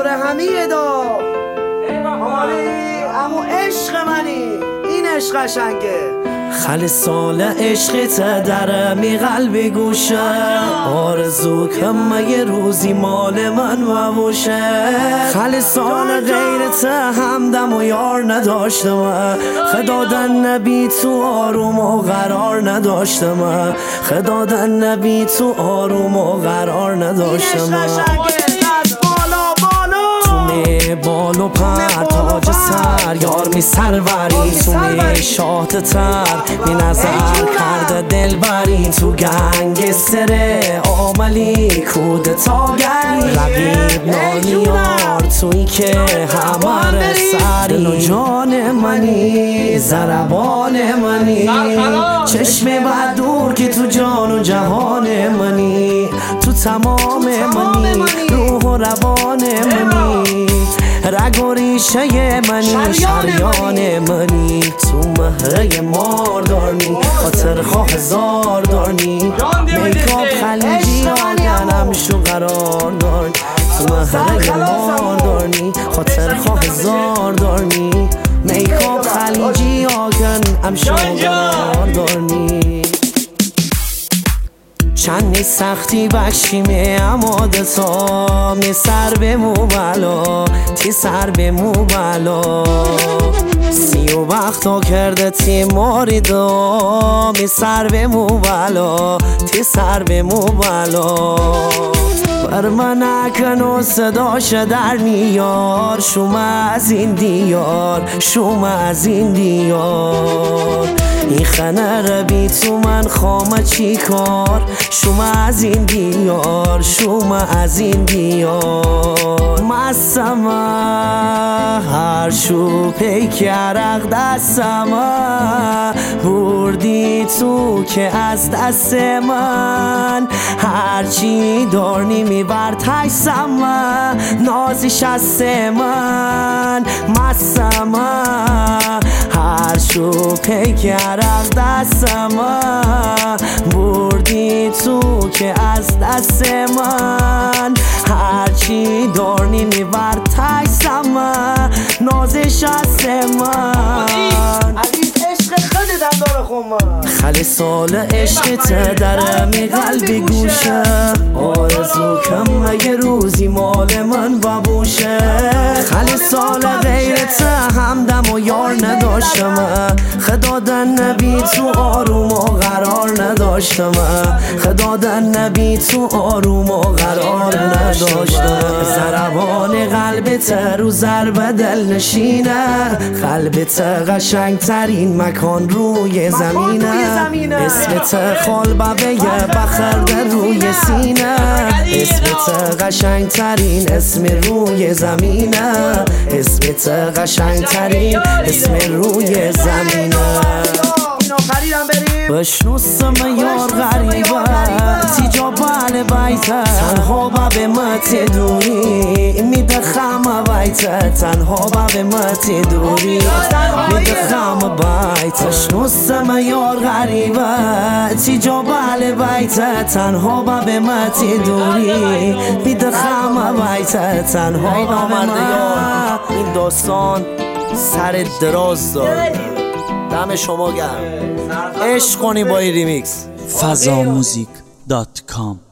دور همی دا امو عشق منی این عشق قشنگه خل سال عشقت در می قلبی گوشه آرزو کم یه روزی مال من باشه خل سال غیرت همدم و یار نداشتم خدادن نبی تو آروم و قرار نداشتم خدادن نبی تو آروم و قرار نداشتم بال و پر تاج سر یار می سروری تو می شاهد تر می نظر کرده دل بری تو گنگستره آملی کود تاگری رقیب نانیار توی که همه سری دل و جان منی زربان منی چشم بد دور که تو جان و جهان منی تو تمام منی روح و روان منی رگ و ریشه منی شریان منی تو مهره مار دارنی خاطر خواه هزار دارنی میکاب خلیجی آگنم شو قرار دارنی تو مهره مار دارنی خاطر خواه هزار دارنی میکاب خلیجی آگنم شو قرار دارنی چندی سختی بخشیمه اماده تا می سر به مو بلا تی سر به مو بلا سی و وقتا کرده تی ماری دا می سر به مو بلا تی سر به مو بلا بر من نکن و صداش در نیار شما از این دیار شما از این دیار این خنه ربی تو من خامه چی کار شما از این دیار شما از این دیار مستمه هر شو پیک عرق دستمه بردی تو که از دست من هرچی دارنی میبر تایسمه نازش از من مستمه هر شو پیک عرق دستمه بردی تو که از دست من هرچی دارنی میبر تایسمه نازش از من خل سال عشقت در می قلبی گوشه آرزو کم یه روزی مال من ببوشه خل سال غیرت همدم و یار نداشتم خدادن نبی تو آروم و قرار نداشتم خدادن نبی تو آروم و قرار نداشتم ضربان قلبت رو ضرب دل نشینه قلبت قشنگ ترین مکان روی زمینه اسمت خالبه بخرده روی سینه اسمت قشنگ ترین اسم روی زمینه اسمت قشنگ ترین اسم روی زمینه بشنوسم یار غریبه تیجا بال بیته تنها به مت دوری میدخم بیته تنها به مت دوری میدخم بیته بشنوسم یار غریبه تیجا بال بیته تنها به مت دوری میدخم بیته تنها نامردگان این داستان سر دراز داره دم شما گرم عشق کنی با این ریمیکس fazamusic.com